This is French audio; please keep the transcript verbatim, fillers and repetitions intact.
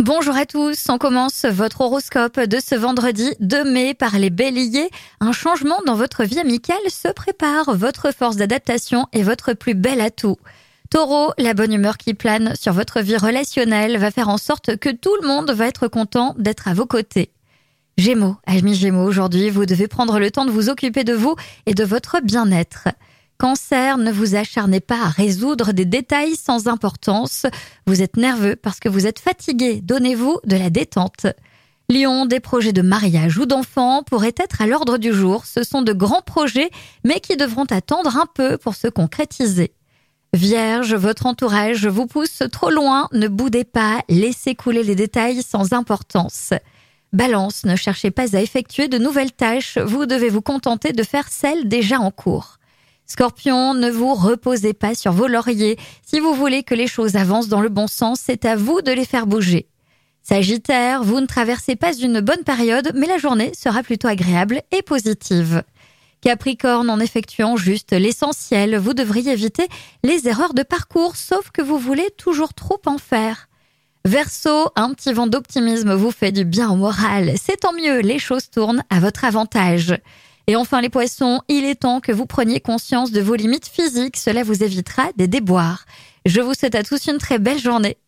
Bonjour à tous, on commence votre horoscope de ce vendredi deux mai par les béliers. Un changement dans votre vie amicale se prépare, votre force d'adaptation est votre plus bel atout. Taureau, la bonne humeur qui plane sur votre vie relationnelle va faire en sorte que tout le monde va être content d'être à vos côtés. Gémeaux, amis Gémeaux, aujourd'hui vous devez prendre le temps de vous occuper de vous et de votre bien-être. Cancer, ne vous acharnez pas à résoudre des détails sans importance. Vous êtes nerveux parce que vous êtes fatigué. Donnez-vous de la détente. Lion, des projets de mariage ou d'enfants pourraient être à l'ordre du jour. Ce sont de grands projets, mais qui devront attendre un peu pour se concrétiser. Vierge, votre entourage vous pousse trop loin. Ne boudez pas, laissez couler les détails sans importance. Balance, ne cherchez pas à effectuer de nouvelles tâches. Vous devez vous contenter de faire celles déjà en cours. Scorpion, ne vous reposez pas sur vos lauriers. Si vous voulez que les choses avancent dans le bon sens, c'est à vous de les faire bouger. Sagittaire, vous ne traversez pas une bonne période, mais la journée sera plutôt agréable et positive. Capricorne, en effectuant juste l'essentiel, vous devriez éviter les erreurs de parcours, sauf que vous voulez toujours trop en faire. Verseau, un petit vent d'optimisme vous fait du bien au moral. C'est tant mieux, les choses tournent à votre avantage. Et enfin les poissons, il est temps que vous preniez conscience de vos limites physiques, cela vous évitera des déboires. Je vous souhaite à tous une très belle journée.